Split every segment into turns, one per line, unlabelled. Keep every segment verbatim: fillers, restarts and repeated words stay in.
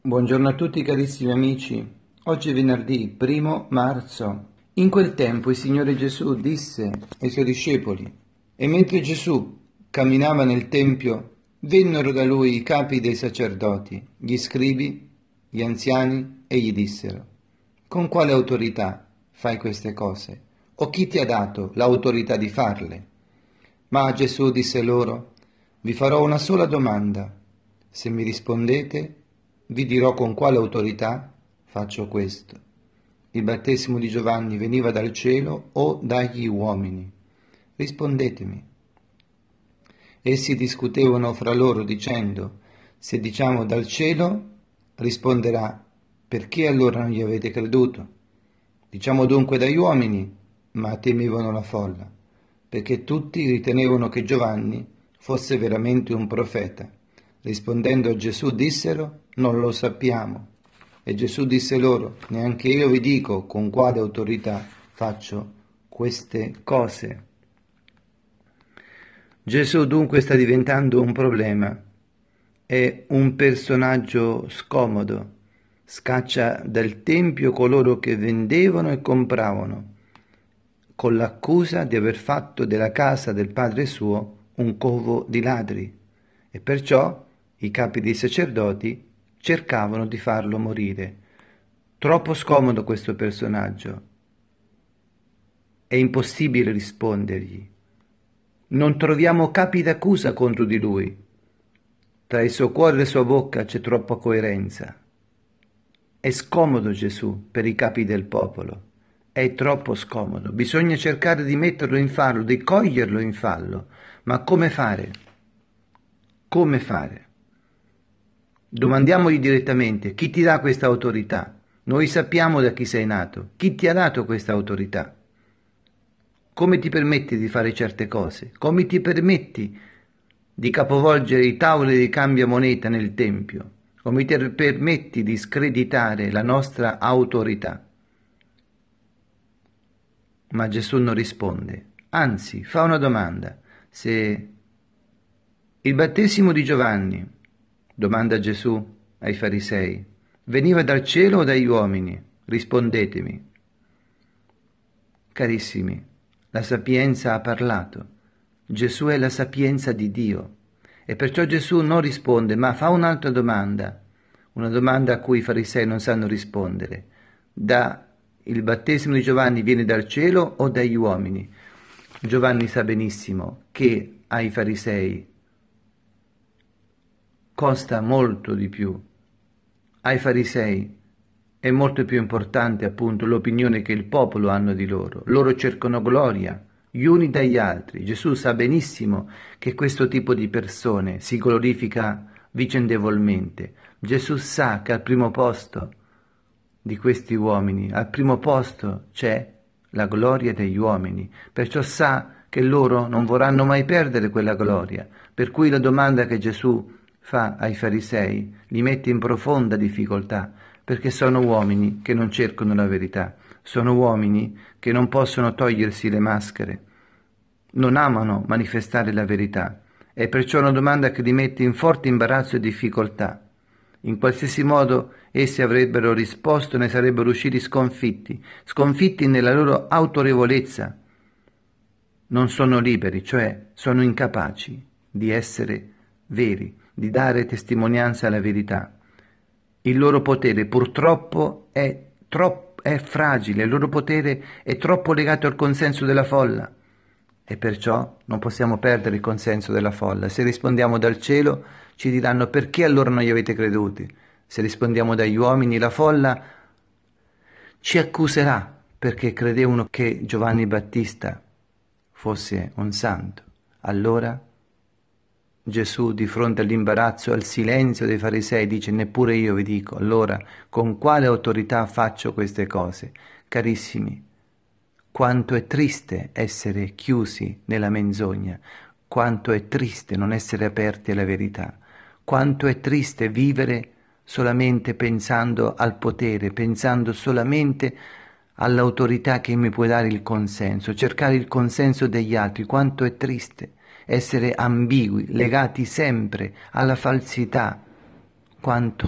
Buongiorno a tutti carissimi amici, oggi è venerdì primo marzo. In quel tempo il Signore Gesù disse ai Suoi discepoli, e mentre Gesù camminava nel Tempio, vennero da Lui i capi dei sacerdoti, gli scribi, gli anziani, e gli dissero, con quale autorità fai queste cose? O chi ti ha dato l'autorità di farle? Ma Gesù disse loro, vi farò una sola domanda, se mi rispondete vi dirò con quale autorità faccio questo. Il battesimo di Giovanni veniva dal cielo o dagli uomini? Rispondetemi. Essi discutevano fra loro dicendo, se diciamo dal cielo, risponderà, perché allora non gli avete creduto? Diciamo dunque dagli uomini, ma temevano la folla, perché tutti ritenevano che Giovanni fosse veramente un profeta. Rispondendo a Gesù dissero, non lo sappiamo. E Gesù disse loro, neanche io vi dico con quale autorità faccio queste cose. Gesù dunque sta diventando un problema, è un personaggio scomodo, scaccia dal tempio coloro che vendevano e compravano, con l'accusa di aver fatto della casa del Padre suo un covo di ladri, e perciò i capi dei sacerdoti cercavano di farlo morire. Troppo scomodo questo personaggio, è impossibile rispondergli. Non troviamo capi d'accusa contro di lui. Tra il suo cuore e la sua bocca c'è troppa coerenza. È scomodo Gesù per i capi del popolo. È troppo scomodo. Bisogna cercare di metterlo in fallo, di coglierlo in fallo. Ma come fare? Come fare? Domandiamogli direttamente, chi ti dà questa autorità? Noi sappiamo da chi sei nato. Chi ti ha dato questa autorità? Come ti permetti di fare certe cose? Come ti permetti di capovolgere i tavoli di cambiamoneta nel Tempio? Come ti permetti di screditare la nostra autorità? Ma Gesù non risponde, anzi fa una domanda. Se il battesimo di Giovanni, domanda Gesù ai farisei, veniva dal cielo o dagli uomini? Rispondetemi. Carissimi, la sapienza ha parlato. Gesù è la sapienza di Dio. E perciò Gesù non risponde, ma fa un'altra domanda, una domanda a cui i farisei non sanno rispondere. Da il battesimo di Giovanni viene dal cielo o dagli uomini? Giovanni sa benissimo che ai farisei costa molto di più. Ai farisei è molto più importante appunto l'opinione che il popolo hanno di loro. Loro cercano gloria, gli uni dagli altri. Gesù sa benissimo che questo tipo di persone si glorifica vicendevolmente. Gesù sa che al primo posto di questi uomini, al primo posto c'è la gloria degli uomini, perciò sa che loro non vorranno mai perdere quella gloria, per cui la domanda che Gesù fa ai farisei li mette in profonda difficoltà, perché sono uomini che non cercano la verità, sono uomini che non possono togliersi le maschere, non amano manifestare la verità, è perciò una domanda che li mette in forte imbarazzo e difficoltà. In qualsiasi modo essi avrebbero risposto, ne sarebbero usciti sconfitti, sconfitti nella loro autorevolezza. Non sono liberi, cioè sono incapaci di essere veri, di dare testimonianza alla verità. Il loro potere purtroppo è, troppo, è fragile, il loro potere è troppo legato al consenso della folla e perciò non possiamo perdere il consenso della folla. Se rispondiamo dal cielo ci diranno perché allora non gli avete creduti. Se rispondiamo dagli uomini la folla ci accuserà perché credevano che Giovanni Battista fosse un santo. Allora Gesù, di fronte all'imbarazzo, al silenzio dei farisei, dice neppure io vi dico, allora con quale autorità faccio queste cose? Carissimi, quanto è triste essere chiusi nella menzogna, quanto è triste non essere aperti alla verità, quanto è triste vivere solamente pensando al potere, pensando solamente all'autorità che mi può dare il consenso, cercare il consenso degli altri, quanto è triste essere ambigui, legati sempre alla falsità, quanto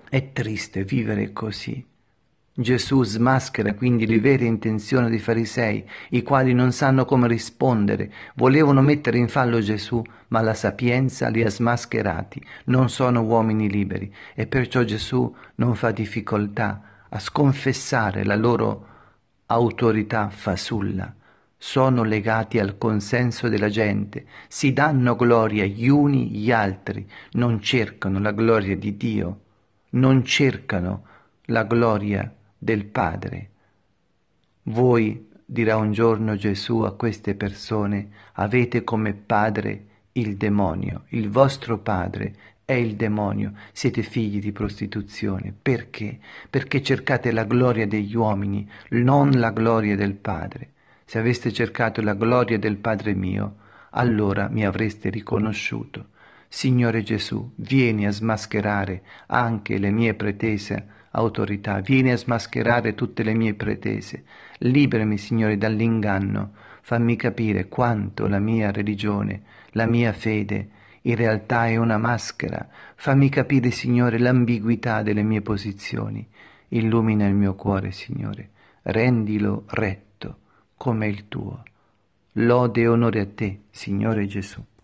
È triste vivere così. Gesù smaschera quindi le vere intenzioni dei farisei, i quali non sanno come rispondere. Volevano mettere in fallo Gesù, ma la sapienza li ha smascherati. Non sono uomini liberi e perciò Gesù non fa difficoltà a sconfessare la loro autorità fasulla. Sono legati al consenso della gente, si danno gloria gli uni gli altri, non cercano la gloria di Dio, non cercano la gloria del Padre. Voi, dirà un giorno Gesù a queste persone, avete come padre il demonio, il vostro padre è il demonio, siete figli di prostituzione. Perché? Perché cercate la gloria degli uomini, non la gloria del Padre. Se aveste cercato la gloria del Padre mio, allora mi avreste riconosciuto. Signore Gesù, vieni a smascherare anche le mie pretese autorità, vieni a smascherare tutte le mie pretese. Liberami, Signore, dall'inganno. Fammi capire quanto la mia religione, la mia fede, in realtà è una maschera. Fammi capire, Signore, l'ambiguità delle mie posizioni. Illumina il mio cuore, Signore. Rendilo retto come il tuo. Lode e onore a te, Signore Gesù.